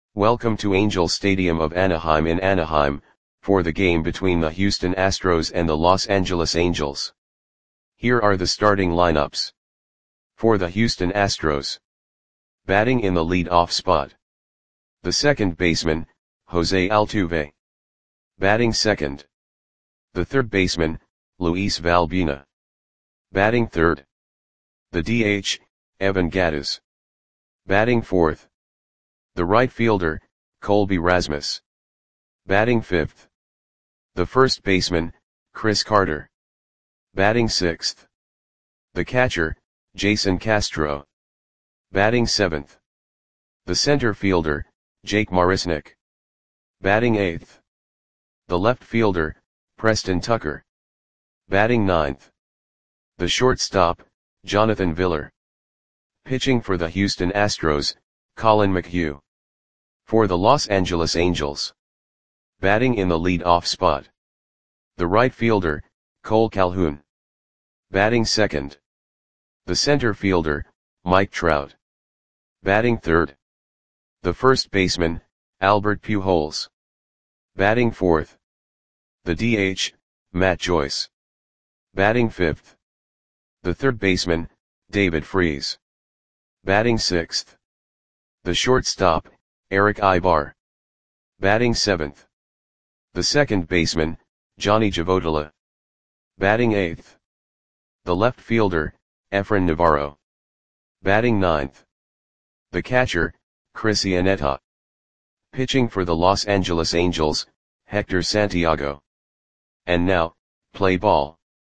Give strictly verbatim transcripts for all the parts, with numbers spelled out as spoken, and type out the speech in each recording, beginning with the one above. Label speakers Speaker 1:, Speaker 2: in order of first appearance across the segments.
Speaker 1: Welcome to Angel Stadium of Anaheim in Anaheim, for the game between the Houston Astros and the Los Angeles Angels. Here are the starting lineups. For the Houston Astros. Batting in the lead-off spot. The second baseman, Jose Altuve. Batting second. The third baseman, Luis Valbuena. Batting third. The D H, Evan Gattis. Batting fourth. The right fielder, Colby Rasmus. Batting fifth. The first baseman, Chris Carter. Batting sixth. The catcher, Jason Castro. Batting seventh. The center fielder, Jake Marisnick. Batting eighth. The left fielder, Preston Tucker. Batting ninth. The shortstop, Jonathan Villar. Pitching for the Houston Astros, Colin McHugh. For the Los Angeles Angels. Batting in the lead-off spot. The right fielder, Cole Calhoun. Batting second. The center fielder, Mike Trout. Batting third. The first baseman, Albert Pujols. Batting fourth. The D H, Matt Joyce. Batting fifth. The third baseman, David Freese. Batting sixth. The shortstop, Eric Aybar. Batting seventh. The second baseman, Johnny Javodala. Batting eighth. The left fielder, Efrain Navarro. Batting ninth. The catcher, Chris Iannetta. Pitching for the Los Angeles Angels, Hector Santiago. And now, play ball.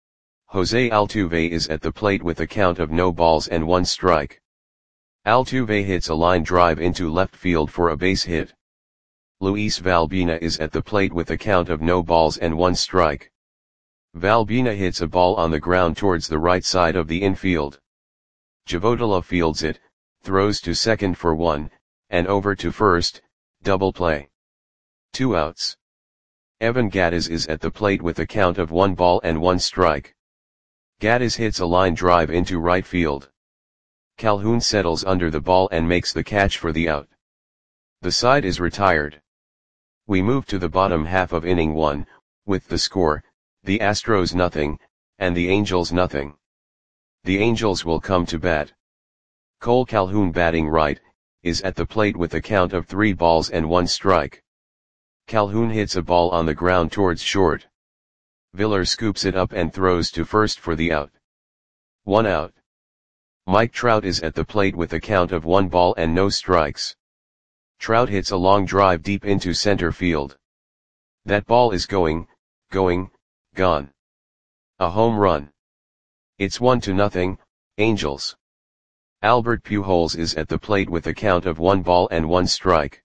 Speaker 1: Jose Altuve is at the plate with a count of no balls and one strike. Altuve hits a line drive into left field for a base hit. Luis Valbuena is at the plate with a count of no balls and one strike. Valbuena hits a ball on the ground towards the right side of the infield. Javodala fields it, throws to second for one, and over to first, double play. Two outs. Evan Gattis is at the plate with a count of one ball and one strike. Gattis hits a line drive into right field. Calhoun settles under the ball and makes the catch for the out. The side is retired. We move to the bottom half of inning one, with the score, the Astros nothing, and the Angels nothing. The Angels will come to bat. Cole Calhoun, batting right, is at the plate with a count of three balls and one strike. Calhoun hits a ball on the ground towards short. Villar scoops it up and throws to first for the out. One out. Mike Trout is at the plate with a count of one ball and no strikes. Trout hits a long drive deep into center field. That ball is going, going, gone. A home run. It's one to nothing, Angels. Albert Pujols is at the plate with a count of one ball and one strike.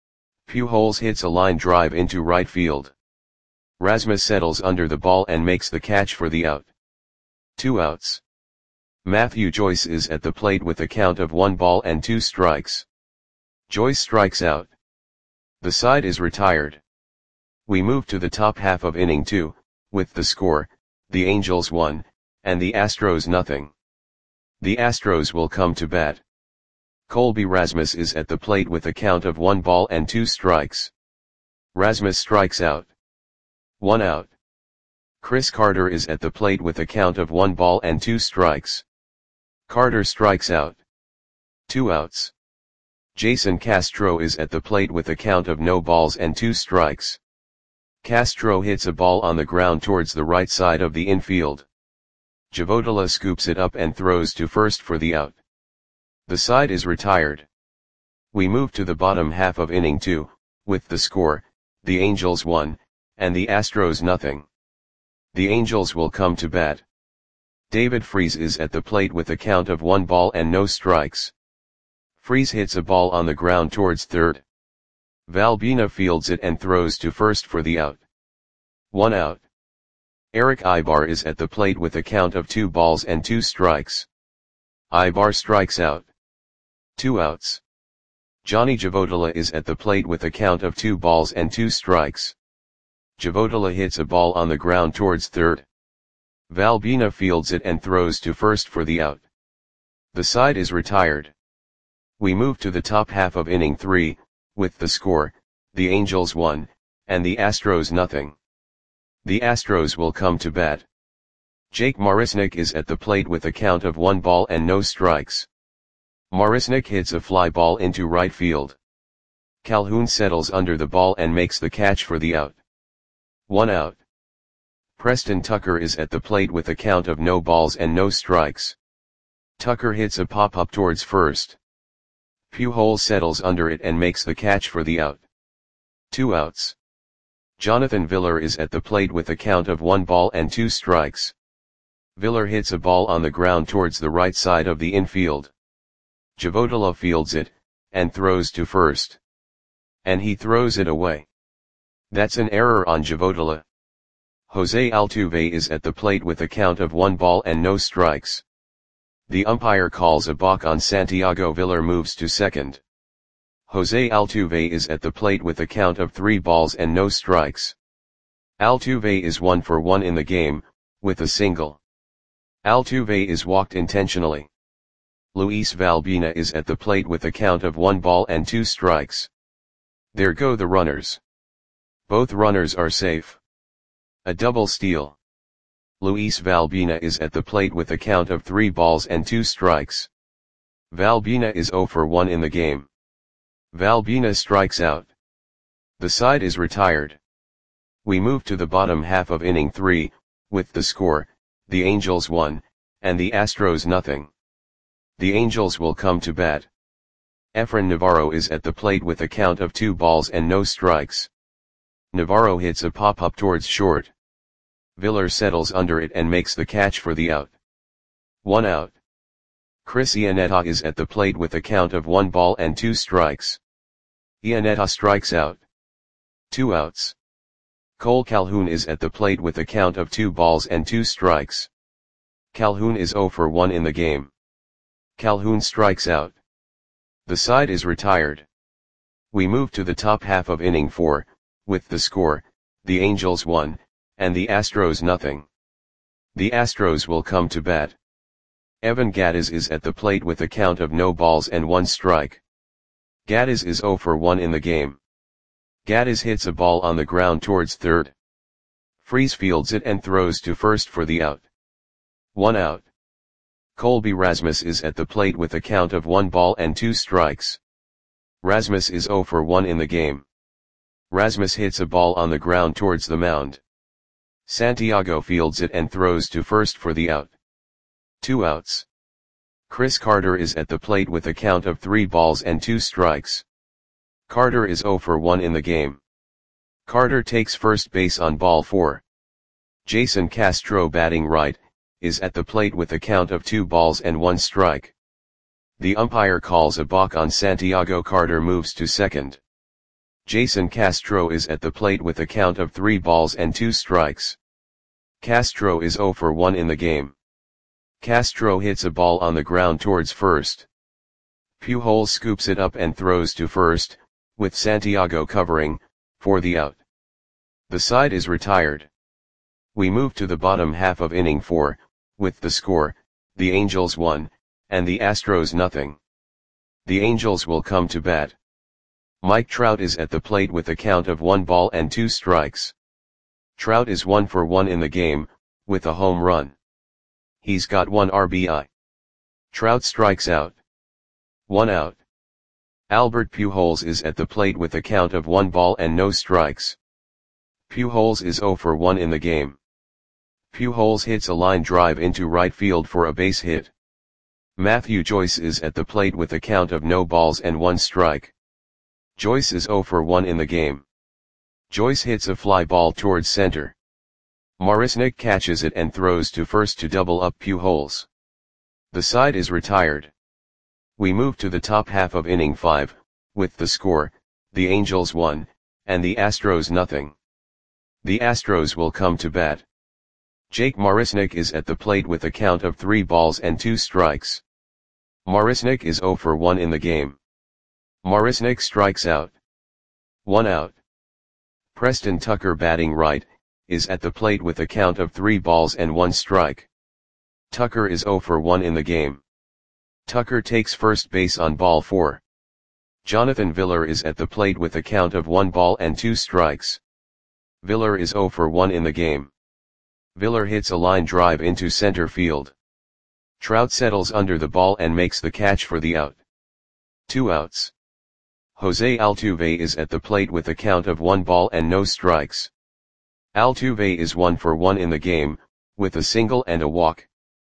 Speaker 1: Pujols hits a line drive into right field. Rasmus settles under the ball and makes the catch for the out. Two outs. Matthew Joyce is at the plate with a count of one ball and two strikes. Joyce strikes out. The side is retired. We move to the top half of inning two, with the score, the Angels one, and the Astros nothing. The Astros will come to bat. Colby Rasmus is at the plate with a count of one ball and two strikes. Rasmus strikes out. One out. Chris Carter is at the plate with a count of one ball and two strikes. Carter strikes out. Two outs. Jason Castro is at the plate with a count of no balls and two strikes. Castro hits a ball on the ground towards the right side of the infield. Javodala scoops it up and throws to first for the out. The side is retired. We move to the bottom half of inning two, with the score, the Angels one, and the Astros nothing. The Angels will come to bat. David Freese is at the plate with a count of one ball and no strikes. Freese hits a ball on the ground towards third. Valbuena fields it and throws to first for the out. One out. Eric Aybar is at the plate with a count of two balls and two strikes. Aybar strikes out. Two outs. Johnny Javodala is at the plate with a count of two balls and two strikes. Javodala hits a ball on the ground towards third. Valbuena fields it and throws to first for the out. The side is retired. We move to the top half of inning three, with the score, the Angels one, and the Astros nothing. The Astros will come to bat. Jake Marisnick is at the plate with a count of one ball and no strikes. Marisnick hits a fly ball into right field. Calhoun settles under the ball and makes the catch for the out. One out. Preston Tucker is at the plate with a count of no balls and no strikes. Tucker hits a pop-up towards first. Pujols settles under it and makes the catch for the out. Two outs. Jonathan Villar is at the plate with a count of one ball and two strikes. Villar hits a ball on the ground towards the right side of the infield. Javodala fields it, and throws to first. And he throws it away. That's an error on Javodala. Jose Altuve is at the plate with a count of one ball and no strikes. The umpire calls a balk on Santiago. Villar moves to second. Jose Altuve is at the plate with a count of three balls and no strikes. Altuve is one for one in the game, with a single. Altuve is walked intentionally. Luis Valbuena is at the plate with a count of one ball and two strikes. There go the runners. Both runners are safe. A double steal. Luis Valbuena is at the plate with a count of three balls and two strikes. Valbuena is zero for one in the game. Valbuena strikes out. The side is retired. We move to the bottom half of inning three, with the score, the Angels one, and the Astros nothing. The Angels will come to bat. Efrain Navarro is at the plate with a count of two balls and no strikes. Navarro hits a pop-up towards short. Villar settles under it and makes the catch for the out. One out. Chris Iannetta is at the plate with a count of one ball and two strikes. Iannetta strikes out. Two outs. Cole Calhoun is at the plate with a count of two balls and two strikes. Calhoun is zero for one in the game. Calhoun strikes out. The side is retired. We move to the top half of inning four, with the score, the Angels one, and the Astros nothing. The Astros will come to bat. Evan Gattis is at the plate with a count of no balls and one strike. Gattis is zero for one in the game. Gattis hits a ball on the ground towards third. Freese fields it and throws to first for the out. One out. Colby Rasmus is at the plate with a count of one ball and two strikes. Rasmus is zero for one in the game. Rasmus hits a ball on the ground towards the mound. Santiago fields it and throws to first for the out. Two outs. Chris Carter is at the plate with a count of three balls and two strikes. Carter is zero for one in the game. Carter takes first base on ball four. Jason Castro, batting right, is at the plate with a count of two balls and one strike. The umpire calls a balk on Santiago. Carter moves to second. Jason Castro is at the plate with a count of three balls and two strikes. Castro is zero for one in the game. Castro hits a ball on the ground towards first. Pujols scoops it up and throws to first, with Santiago covering, for the out. The side is retired. We move to the bottom half of inning four, with the score, the Angels one, and the Astros nothing. The Angels will come to bat. Mike Trout is at the plate with a count of one ball and two strikes. Trout is one for one in the game, with a home run. He's got one R B I. Trout strikes out. One out. Albert Pujols is at the plate with a count of one ball and no strikes. Pujols is zero for one in the game. Pujols hits a line drive into right field for a base hit. Matthew Joyce is at the plate with a count of no balls and one strike. Joyce is zero for one in the game. Joyce hits a fly ball towards center. Marisnick catches it and throws to first to double up Pujols. The side is retired. We move to the top half of inning five, with the score, the Angels one, and the Astros nothing. The Astros will come to bat. Jake Marisnick is at the plate with a count of three balls and two strikes. Marisnick is zero for one in the game. Marisnick strikes out. One out. Preston Tucker, batting right, is at the plate with a count of three balls and one strike. Tucker is zero for one in the game. Tucker takes first base on ball four. Jonathan Villar is at the plate with a count of one ball and two strikes. Villar is zero for one in the game. Villar hits a line drive into center field. Trout settles under the ball and makes the catch for the out. Two outs. Jose Altuve is at the plate with a count of one ball and no strikes. Altuve is one for one in the game, with a single and a walk.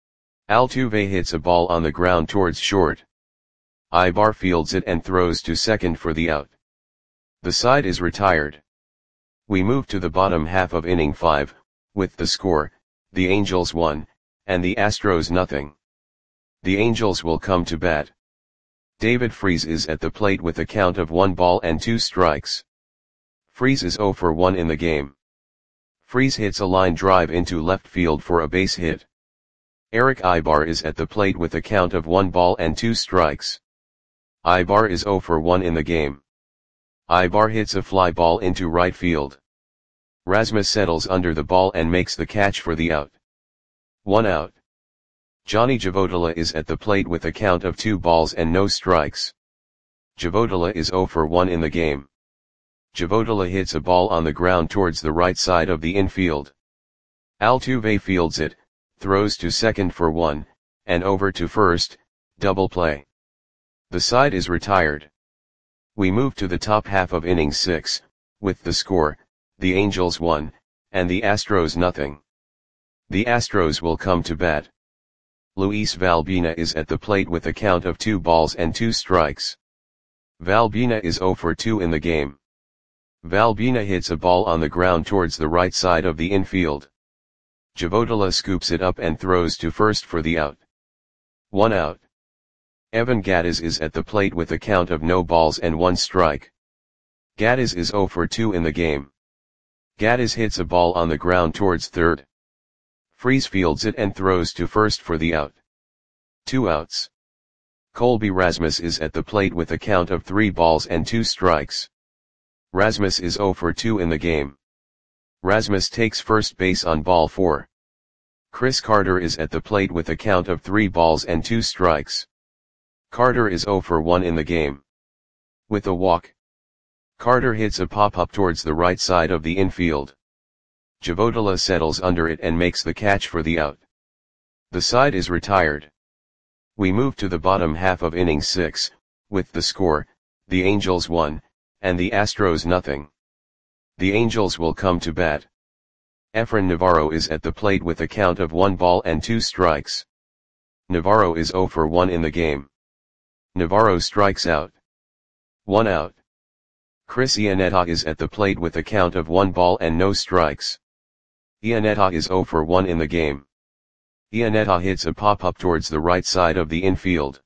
Speaker 1: Altuve hits a ball on the ground towards short. Ibar fields it and throws to second for the out. The side is retired. We move to the bottom half of inning five, with the score, the Angels one, and the Astros nothing. The Angels will come to bat. David Freese is at the plate with a count of one ball and two strikes. Freese is zero for one in the game. Freese hits a line drive into left field for a base hit. Erick Ibar is at the plate with a count of one ball and two strikes. Ibar is zero for one in the game. Ibar hits a fly ball into right field. Rasmus settles under the ball and makes the catch for the out. One out. Johnny Javodala is at the plate with a count of two balls and no strikes. Javodala is zero for one in the game. Javodala hits a ball on the ground towards the right side of the infield. Altuve fields it, throws to second for one, and over to first, double play. The side is retired. We move to the top half of inning six, with the score, the Angels one, and the Astros nothing. The Astros will come to bat. Luis Valbuena is at the plate with a count of two balls and two strikes. Valbuena is zero for two in the game. Valbuena hits a ball on the ground towards the right side of the infield. Javodala scoops it up and throws to first for the out. One out. Evan Gattis is at the plate with a count of no balls and one strike. Gattis is zero for two in the game. Gattis hits a ball on the ground towards third. Freese fields it and throws to first for the out. Two outs. Colby Rasmus is at the plate with a count of three balls and two strikes. Rasmus is zero for two in the game. Rasmus takes first base on ball four. Chris Carter is at the plate with a count of three balls and two strikes. Carter is zero for one in the game. With a walk. Carter hits a pop-up towards the right side of the infield. Javodala settles under it and makes the catch for the out. The side is retired. We move to the bottom half of inning six, with the score, the Angels one, and the Astros nothing. The Angels will come to bat. Efrain Navarro is at the plate with a count of one ball and two strikes. Navarro is zero for one in the game. Navarro strikes out. One out. Chris Iannetta is at the plate with a count of one ball and no strikes. Iannetta is zero for one in the game. Iannetta hits a pop-up towards the right side of the infield.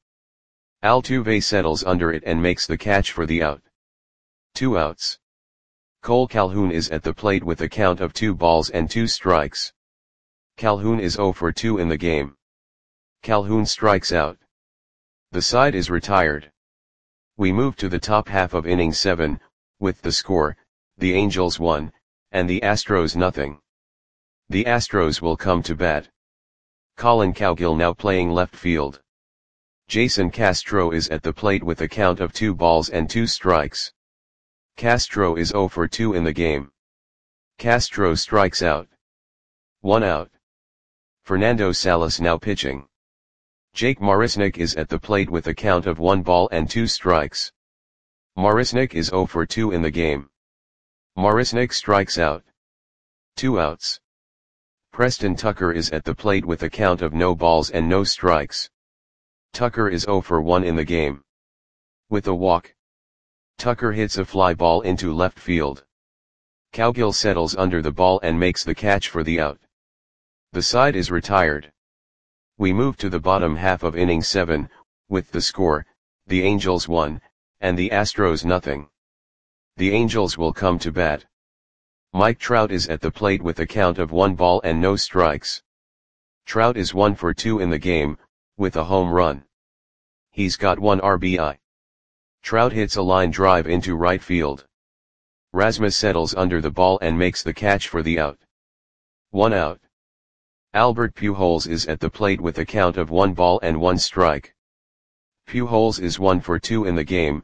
Speaker 1: Altuve settles under it and makes the catch for the out. Two outs. Cole Calhoun is at the plate with a count of two balls and two strikes. Calhoun is zero for two in the game. Calhoun strikes out. The side is retired. We move to the top half of inning seven, with the score, the Angels one, and the Astros nothing. The Astros will come to bat. Colin Cowgill now playing left field. Jason Castro is at the plate with a count of two balls and two strikes. Castro is zero for two in the game. Castro strikes out. One out. Fernando Salas now pitching. Jake Marisnick is at the plate with a count of one ball and two strikes. Marisnick is zero for two in the game. Marisnick strikes out. Two outs. Preston Tucker is at the plate with a count of no balls and no strikes. Tucker is zero for one in the game. With a walk. Tucker hits a fly ball into left field. Cowgill settles under the ball and makes the catch for the out. The side is retired. We move to the bottom half of inning seven, with the score, the Angels one, and the Astros nothing. The Angels will come to bat. Mike Trout is at the plate with a count of one ball and no strikes. Trout is one for two in the game, with a home run. He's got one R B I. Trout hits a line drive into right field. Rasmus settles under the ball and makes the catch for the out. One out. Albert Pujols is at the plate with a count of one ball and one strike. Pujols is one for two in the game,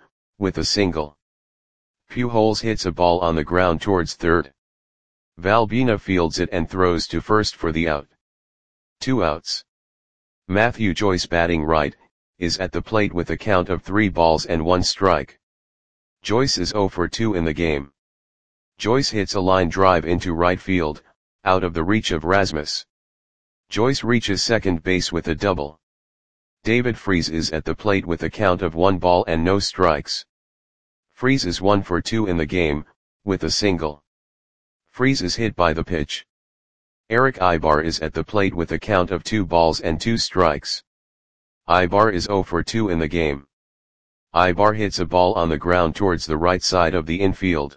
Speaker 1: with a single. Pujols hits a ball on the ground towards third. Valbuena fields it and throws to first for the out. Two outs. Matthew Joyce, batting right, is at the plate with a count of three balls and one strike. Joyce is oh for two in the game. Joyce hits a line drive into right field, out of the reach of Rasmus. Joyce reaches second base with a double. David Freese is at the plate with a count of one ball and no strikes. Freese is one for two in the game, with a single. Freese is hit by the pitch. Erick Aybar is at the plate with a count of two balls and two strikes. Aybar is oh for two in the game. Aybar hits a ball on the ground towards the right side of the infield.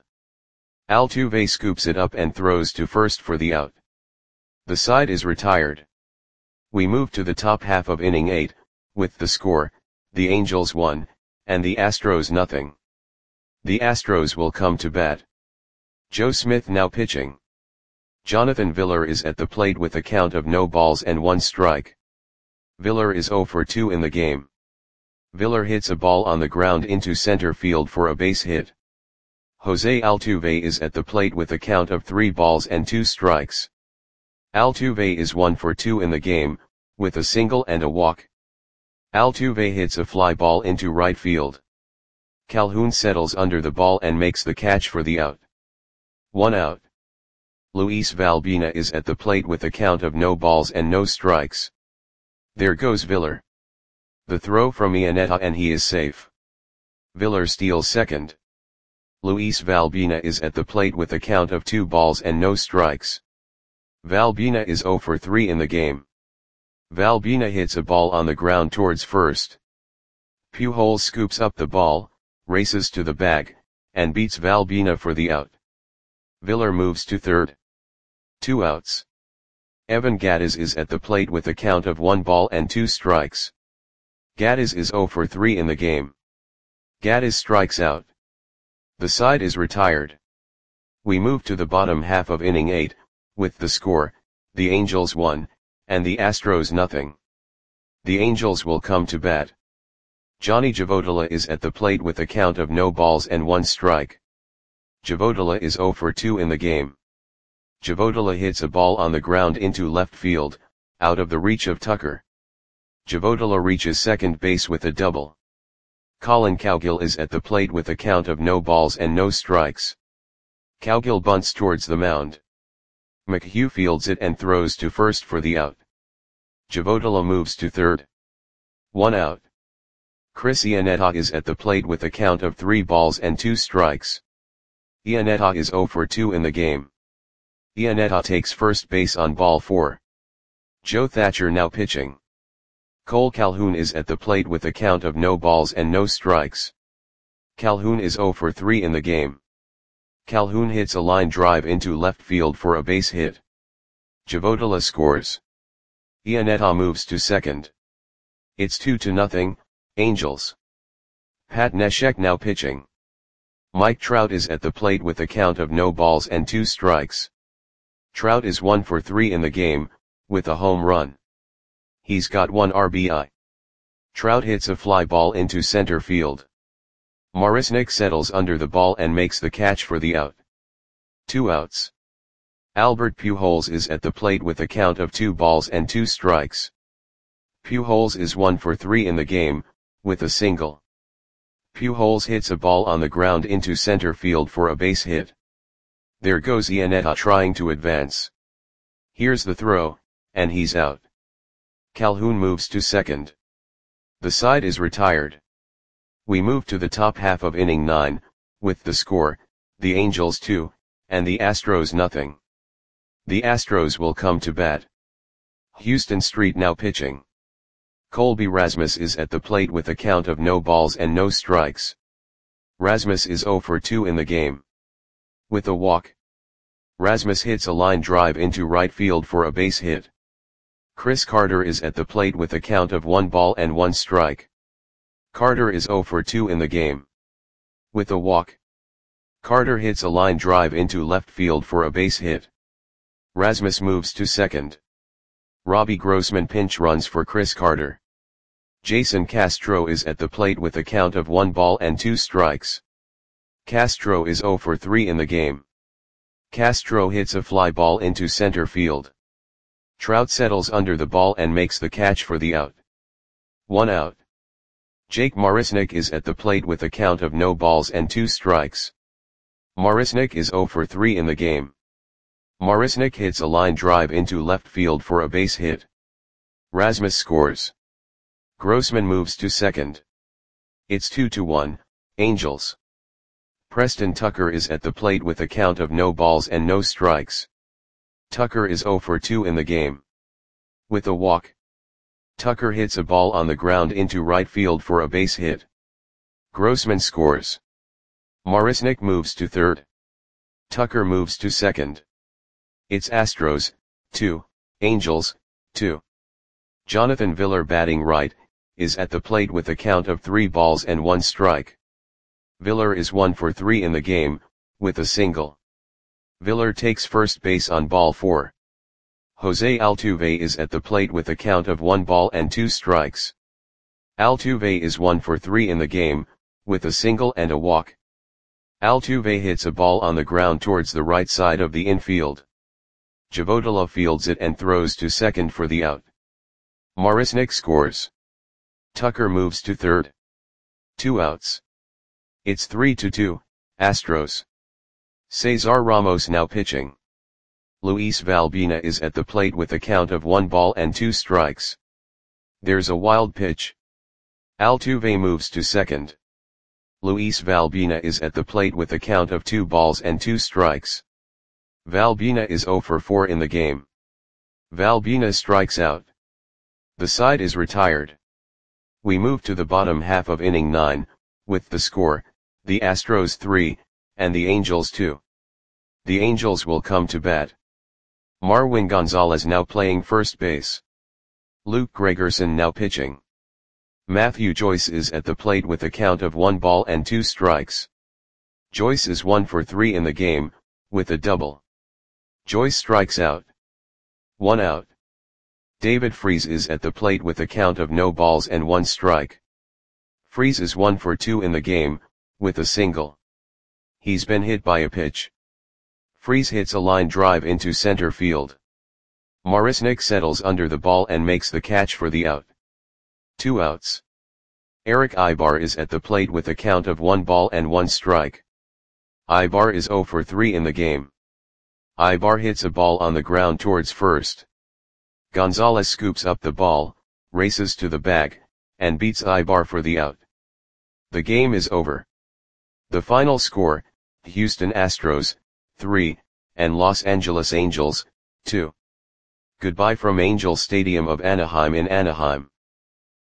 Speaker 1: Altuve scoops it up and throws to first for the out. The side is retired. We move to the top half of inning eight, with the score, the Angels one, and the Astros nothing. The Astros will come to bat. Joe Smith now pitching. Jonathan Villar is at the plate with a count of no balls and one strike. Villar is oh for two in the game. Villar hits a ball on the ground into center field for a base hit. Jose Altuve is at the plate with a count of three balls and two strikes. Altuve is one for two in the game, with a single and a walk. Altuve hits a fly ball into right field. Calhoun settles under the ball and makes the catch for the out. One out. Luis Valbuena is at the plate with a count of no balls and no strikes. There goes Villar. The throw from Iannetta and he is safe. Villar steals second. Luis Valbuena is at the plate with a count of two balls and no strikes. Valbuena is oh for three in the game. Valbuena hits a ball on the ground towards first. Pujols scoops up the ball, races to the bag, and beats Valbuena for the out. Villar moves to third. Two outs. Evan Gattis is at the plate with a count of one ball and two strikes. Gattis is oh for three in the game. Gattis strikes out. The side is retired. We move to the bottom half of inning eight, with the score, the Angels one, and the Astros nothing. The Angels will come to bat. Johnny Javotila is at the plate with a count of no balls and one strike. Javotila is oh for two in the game. Javotila hits a ball on the ground into left field, out of the reach of Tucker. Javotila reaches second base with a double. Colin Cowgill is at the plate with a count of no balls and no strikes. Cowgill bunts towards the mound. McHugh fields it and throws to first for the out. Javotila moves to third. One out. Chris Iannetta is at the plate with a count of three balls and two strikes. Iannetta is oh for two in the game. Iannetta takes first base on ball four. Joe Thatcher now pitching. Cole Calhoun is at the plate with a count of no balls and no strikes. Calhoun is oh for three in the game. Calhoun hits a line drive into left field for a base hit. Javotila scores. Iannetta moves to second. It's two to nothing, Angels. Pat Neshek now pitching. Mike Trout is at the plate with a count of no balls and two strikes. Trout is one for three in the game, with a home run. He's got one R B I. Trout hits a fly ball into center field. Marisnick settles under the ball and makes the catch for the out. Two outs. Albert Pujols is at the plate with a count of two balls and two strikes. Pujols is one for three in the game, with a single. Pujols hits a ball on the ground into center field for a base hit. There goes Iannetta trying to advance. Here's the throw, and he's out. Calhoun moves to second. The side is retired. We move to the top half of inning nine, with the score, the Angels two, and the Astros nothing. The Astros will come to bat. Houston Street now pitching. Colby Rasmus is at the plate with a count of no balls and no strikes. Rasmus is oh for two in the game. With a walk. Rasmus hits a line drive into right field for a base hit. Chris Carter is at the plate with a count of one ball and one strike. Carter is oh for two in the game. With a walk. Carter hits a line drive into left field for a base hit. Rasmus moves to second. Robbie Grossman pinch runs for Chris Carter. Jason Castro is at the plate with a count of one ball and two strikes. Castro is zero for three in the game. Castro hits a fly ball into center field. Trout settles under the ball and makes the catch for the out. One out. Jake Marisnick is at the plate with a count of no balls and two strikes. Marisnick is zero for three in the game. Marisnick hits a line drive into left field for a base hit. Rasmus scores. Grossman moves to second. It's two to one, Angels. Preston Tucker is at the plate with a count of no balls and no strikes. Tucker is zero for two in the game. With a walk, Tucker hits a ball on the ground into right field for a base hit. Grossman scores. Marisnick moves to third. Tucker moves to second. It's Astros, two, Angels, two. Jonathan Villar, batting right, is at the plate with a count of three balls and one strike. Villar is one for three in the game, with a single. Villar takes first base on ball four. Jose Altuve is at the plate with a count of one ball and two strikes. Altuve is one for three in the game, with a single and a walk. Altuve hits a ball on the ground towards the right side of the infield. Javodala fields it and throws to second for the out. Marisnick scores. Tucker moves to third. Two outs. It's three to two, Astros. Cesar Ramos now pitching. Luis Valbina is at the plate with a count of one ball and two strikes. There's a wild pitch. Altuve moves to second. Luis Valbina is at the plate with a count of two balls and two strikes. Valbina is zero for four in the game. Valbina strikes out. The side is retired. We move to the bottom half of inning nine, with the score, the Astros three, and the Angels two. The Angels will come to bat. Marwin Gonzalez now playing first base. Luke Gregerson now pitching. Matthew Joyce is at the plate with a count of one ball and two strikes. Joyce is one for three in the game, with a double. Joyce strikes out. One out. David Freese is at the plate with a count of no balls and one strike. Freese is one for two in the game, with a single. He's been hit by a pitch. Freese hits a line drive into center field. Marisnick settles under the ball and makes the catch for the out. Two outs. Eric Ibar is at the plate with a count of one ball and one strike. Ibar is zero for three in the game. Ibar hits a ball on the ground towards first. Gonzalez scoops up the ball, races to the bag, and beats Ibar for the out. The game is over. The final score, Houston Astros, three, and Los Angeles Angels, two. Goodbye from Angel Stadium of Anaheim in Anaheim.